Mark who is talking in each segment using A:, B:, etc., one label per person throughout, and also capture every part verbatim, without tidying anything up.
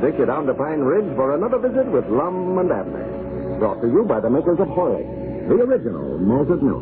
A: take you down to Pine Ridge for another visit with Lum and Abner. Brought to you by the makers of Horlicks, the original malted milk.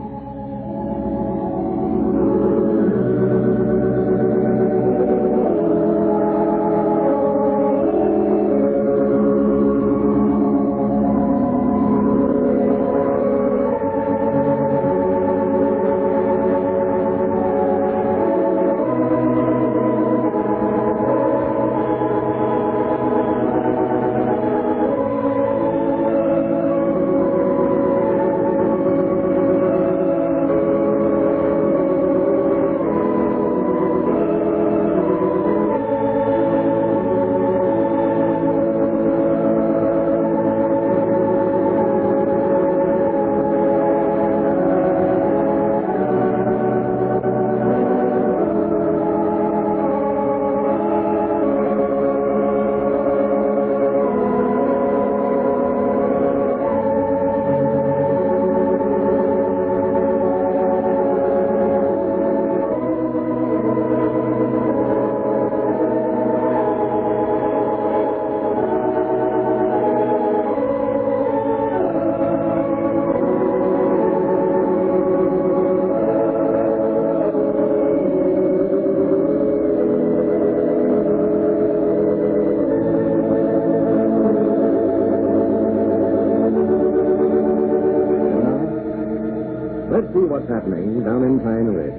A: Let's see what's happening down in Pine Ridge.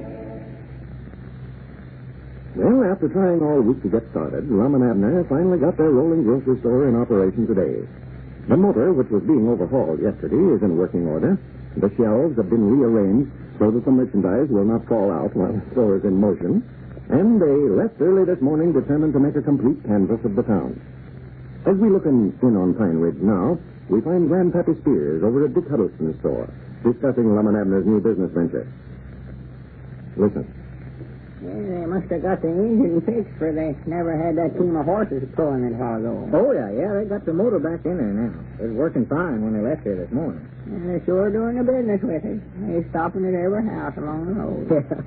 A: Well, after trying all week to get started, Lum and Abner finally got their rolling grocery store in operation today. The motor, which was being overhauled yesterday, is in working order. The shelves have been rearranged so that the merchandise will not fall out while the store is in motion. And they left early this morning determined to make a complete canvass of the town. As we look in, in on Pine Ridge now, we find Grandpappy Spears over at Dick Huddleston's store, discussing Lum and Abner's new business venture. Listen.
B: Yeah, they must have got the engine fixed, for they never had that team of horses pulling it a while ago.
C: Oh, yeah, yeah, they got the motor back in there now. It was working fine when they left here this morning.
B: And they're sure doing the business with it. They're stopping at every house along the road.
C: Yeah.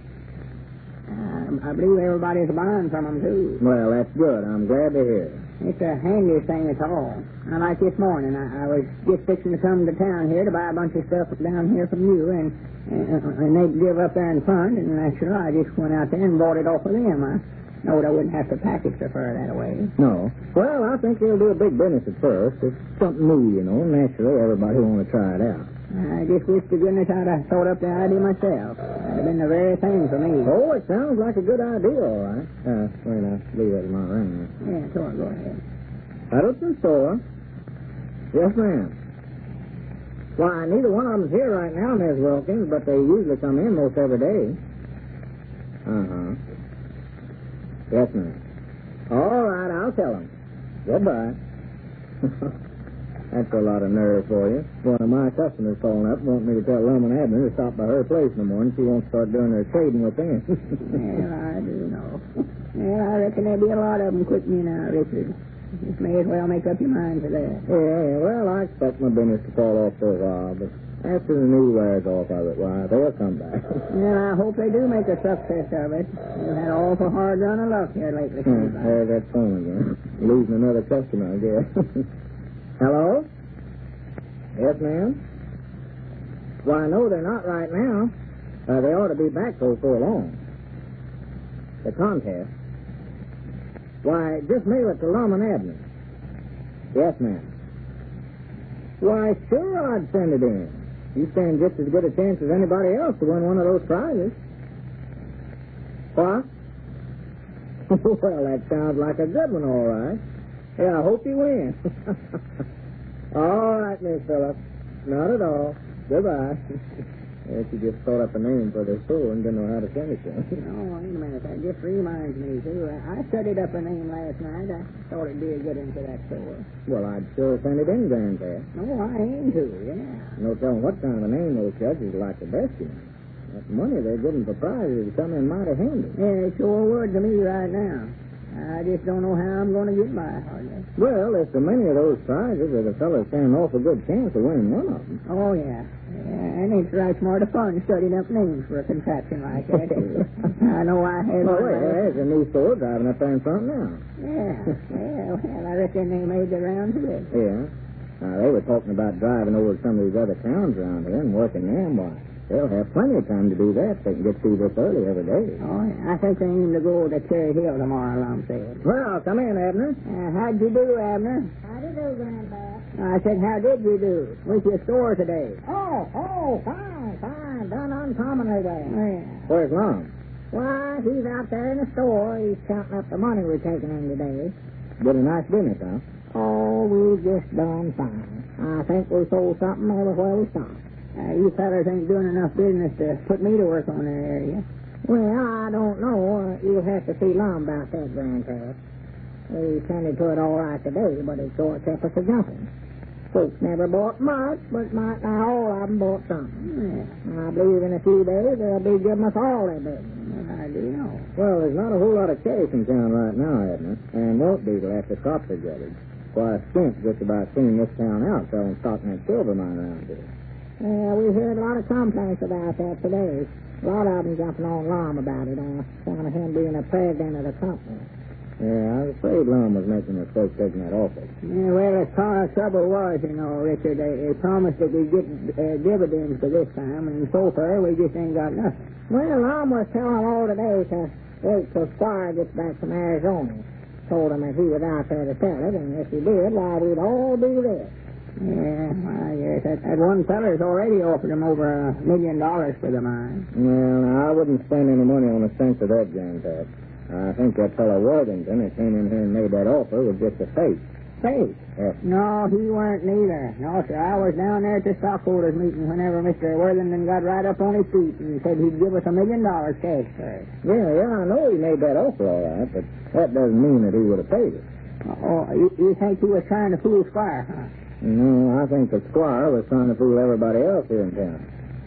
B: Uh, I believe everybody's buying from them, too.
C: Well, that's good. I'm glad to hear it.
B: It's the handiest thing at all. I like this morning. I, I was just fixing to come to town here to buy a bunch of stuff down here from you, and and, and they give up there in front, and that's sure I just went out there and bought it off of them. I knowed I wouldn't have to package the fur that way.
C: No. Well, I think they'll do a big business at first. It's something new, you know. Naturally, everybody will want to try it out.
B: I just wish to goodness I'd have thought up the idea myself. That'd have been the very thing for me.
C: Oh, it sounds like a good idea, all right. Uh, wait, I'll leave that in my ring.
B: Yeah, go on, go ahead.
C: Huddleston store? Yes, ma'am. Why, neither one of them's here right now, Miss Wilkins, but they usually come in most every day. Uh-huh. Yes, ma'am. All right, I'll tell them. Goodbye. That's a lot of nerve for you. One of my customers calling up wanting me to tell Lum and Abner to stop by her place in the morning. She won't start doing her trading with them.
B: Well, I do know. Well, I reckon there'll be a lot of them quit me now, Richard. You may as well make up your mind for that.
C: Yeah, yeah, well, I expect my business to fall off for a while, but after the new wears off of it, why, they'll come back.
B: Well, I hope they do make a success of it. You've had an awful hard run of luck here lately.
C: Hmm, there's that phone again. Losing another customer, I guess. Hello? Yes, ma'am? Why, no, they're not right now. Uh, they ought to be back, though, so long. The contest? Why, just mail it to Lum and Abner. Yes, ma'am. Why, sure I'd send it in. You stand just as good a chance as anybody else to win one of those prizes. What? Well, that sounds like a good one, all right. Yeah, I hope you win. All right, Miss Phillips. Not at all. Goodbye. Yeah, she just thought up a name for their store and didn't know how to finish it.
B: Oh, wait a minute. That just reminds me, too. I studied up a name last night. I thought it'd be a good one for that store.
C: Well, I'd sure send it in, Grandpa.
B: No, I aim to, yeah.
C: No telling what kind of a name those judges like the best in. That money they're giving for prizes come in mighty handy.
B: Yeah, it sure would to me right now. I just don't know how I'm going to get by, hardly.
C: Well, there's so many of those prizes that a fellow stand off a good chance of winning one of them.
B: Oh, yeah. Yeah, And it's right smart of fun studying up names for a contraption like that. I know I have.
C: Oh, wait, there's a new store driving up there in front now.
B: Yeah, yeah, well, I reckon they made the rounds here.
C: Yeah. Now, they were talking about driving over to some of these other towns around here and working them. Why, they'll have plenty of time to do that. They can get through this early every day.
B: Oh, yeah. I think they aim to go to Cherry Hill tomorrow, Lum said.
C: Well, come in, Abner.
B: Uh, how'd you do, Abner?
D: How do you do, Grandpa?
B: I said, how did you do with your store today?
D: Oh, oh, fine, fine. Done uncommonly well.
B: Yeah.
C: Where's Lum?
D: Why, he's out there in the store. He's counting up the money we're taking in today.
C: Did a nice business, huh?
D: Oh, we've just done fine. I think we sold something everywhere we stopped.
B: Uh, you fellas ain't doing enough business to put me to work on that area.
D: Well, I don't know. Uh, you'll have to see Lum about that, Grandpa. We tended to it all right today, but it sure kept us a jumping. Folks never bought much, but might not all of them bought something.
B: Yeah.
D: I believe in a few days they'll be giving us all their business.
B: I do know.
C: Well, there's not a whole lot of cash in town right now, Abner, and won't be till after crops are gathered. Why, Skimp just about cleaned this town out selling stock in that silver mine around here.
D: Yeah, we heard a lot of complaints about that today. A lot of them jumping on Lum about it, on account of him being the president of the company.
C: Yeah, I was afraid Lum was making a mistake taking that office.
B: Yeah, well, the uh, trouble was, you know, Richard, they, they promised that we'd get uh, dividends for this time, and so far we just ain't got nothing.
D: Well, Lum was telling all today to wait till Squire gets back from Arizona. Told him if he was out there to tell it, and if he did, why, we'd all be rich.
B: Yeah, well, yes, that, that one feller's already offered him over a million dollars for the mine.
C: Well, I wouldn't spend any money on a cent of that, Grandpa. I think that fellow Worthington that came in here and made that offer was just a fake.
B: Fake?
C: Yes.
B: No, he weren't neither. No, sir, I was down there at the stockholders' meeting whenever Mister Worthington got right up on his feet and said he'd give us a million dollars cash for it.
C: Yeah, yeah, I know he made that offer all right, but that doesn't mean that he would have paid it.
B: Oh, you, you think he was trying to fool Squire, huh?
C: No, I think the Squire was trying to fool everybody else here in town.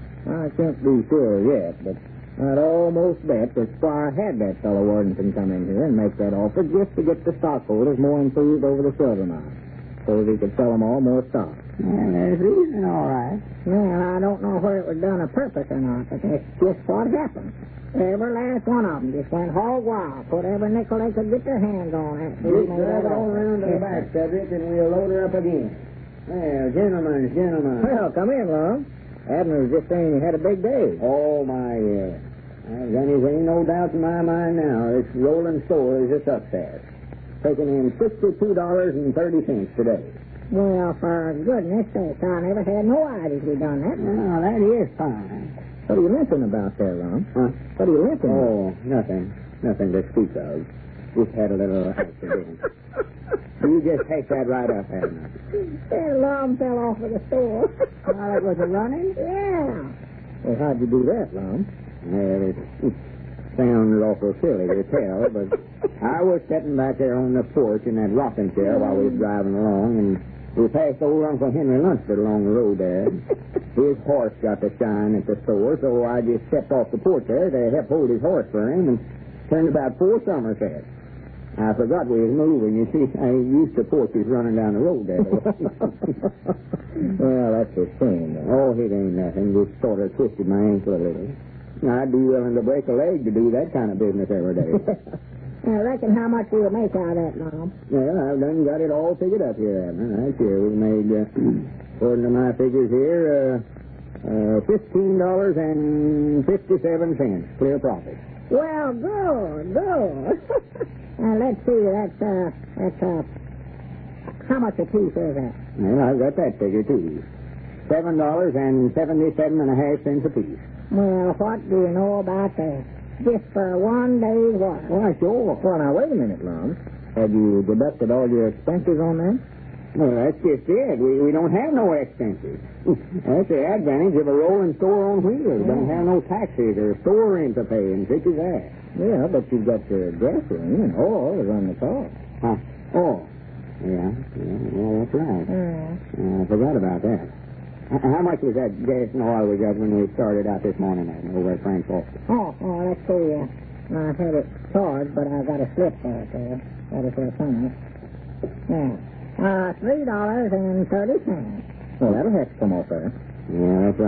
C: I can't be sure yet, but I'd almost bet that Squire had that fellow Worthington come in here and make that offer just to get the stockholders more enthused over the silver mine, so that he could sell them all more stock.
B: Well, there's reason, all right.
D: Well, I don't know whether it was done on purpose or not, but that's just what happened. Every last one of them just went hog wild, put every nickel they could get their hands on it.
B: Just drive it all around to the back, Cedric, and we'll load her up again. Well, gentlemen, gentlemen.
C: Well, come in, Lum. Abner was just saying he had a big day.
B: Oh, my, yes. Uh, then there ain't no doubt in my mind now. This rolling store is a success. Taking in sixty-two dollars and thirty cents today.
D: Well, for goodness sake, I never had no idea we done that.
B: Well, that is fine.
C: What are you limping about there, Lum?
B: Huh?
C: What are you limping
B: Oh, nothing. Nothing to speak of. Just had a little accident. You just take that right up, Abner.
D: That Lum fell off of the store.
B: While it was a running?
D: Yeah.
C: Well, how'd you do that, Lum?
B: Well, it, it sounds awful silly to tell, but I was sitting back there on the porch in that rocking chair while we was driving along, and we passed old Uncle Henry Lunsford along the road there. His horse got to shine at the store, so I just stepped off the porch there to help hold his horse for him and turned about four Somersets. I forgot we was moving. You see, I ain't used to porches running down the road there.
C: Well, that's a shame.
B: Oh, it ain't nothing. Just sort of twisted my ankle a little. I'd be willing to break a leg to do that kind of business every day.
D: I reckon how much we'll make out of that, Lum.
B: Well, I've done got it all figured up here, Abner. Right here. We made, uh, according to my figures here, uh, uh, fifteen dollars and fifty-seven cents. Clear profit.
D: Well, good, good. Now, let's see, that's, uh, that's, uh, how much a piece is that?
B: Well, I've got that figure, too. Seven dollars and seventy-seven and a half cents apiece.
D: Well, what do you know about that? Just for one day's work.
B: Why, sure.
C: Well, now, wait a minute, Lum. Have you deducted all your expenses on that?
B: Well, that's just it. We, we don't have no expenses. That's the advantage of a rolling store on wheels.
D: Yeah.
B: Don't have no taxes or store rent to pay, and such as that.
C: Yeah, but you've got your gasoline and oil to run the car.
B: Huh? Oh. Yeah, yeah, yeah, that's right.
D: Mm.
B: Uh, I forgot about that. H- how much was that gas and oil we got when we started out this morning at, over at Frank's office?
D: Oh, oh, let's see. Uh, I had it charged, but I got a slip there, too. That is there somewhere. Yeah. Uh, three dollars and thirty cents.
C: Well, that'll have to come off there.
B: Yeah, that's right.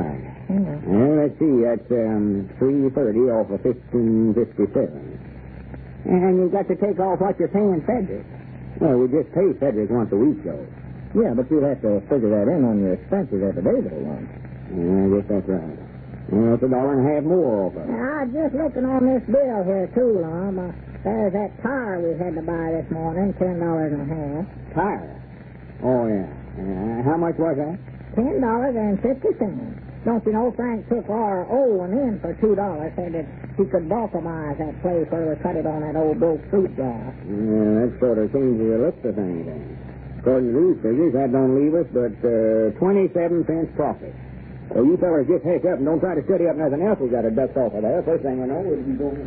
D: Yeah.
B: Well, let's see. That's um, three thirty off of fifteen fifty-seven. And you've got to take off what you're paying Frederick. Well, we just pay Frederick once a week, though.
C: Yeah, but you'll have to figure that in on your expenses every day, little one.
B: Yeah, I guess that's right. Well, it's a dollar and a half more off of it.
D: Now, I was just looking on this bill here, too, Lum. Uh, there's that tire we had to buy this morning, ten dollars and a half.
B: Tire? Oh, yeah. Uh, how much was that?
D: Ten dollars and fifty cents. Don't you know Frank took our old one in for two dollars, said that he could balsamize that place where we cut it on that old broke fruit jar.
B: Yeah, that sort of changes the looks of things, then. According to these figures, that don't leave us but uh, twenty-seven cents profit. So you fellas just heck up and don't try to study up nothing else we got to dust off of there. First thing we know, we'll be going...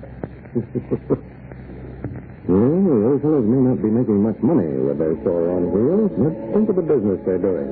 A: Well, those fellows may not be making much money with their store on wheels, but think of the business they're doing.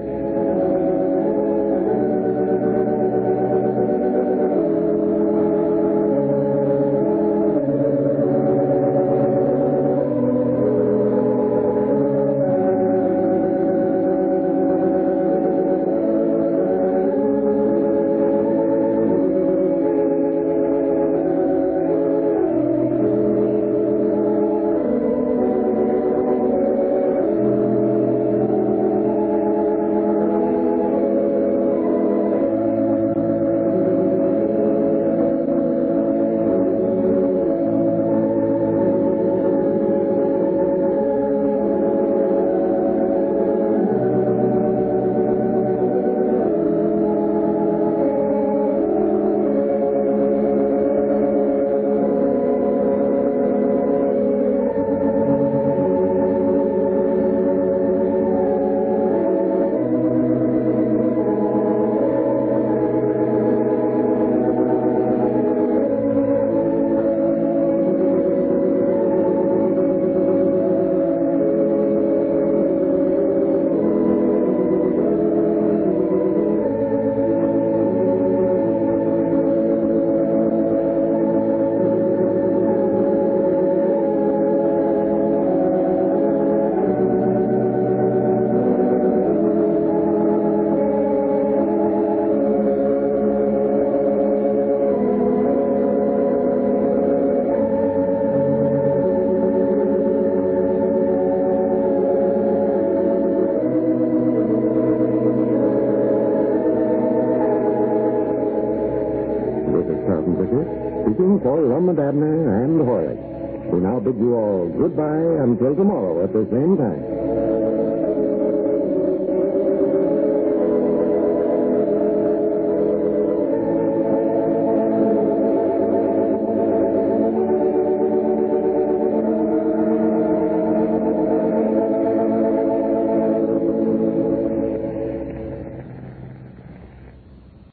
A: Speaking for Lum and Abner and Horlick, we now bid you all goodbye until tomorrow at the same time.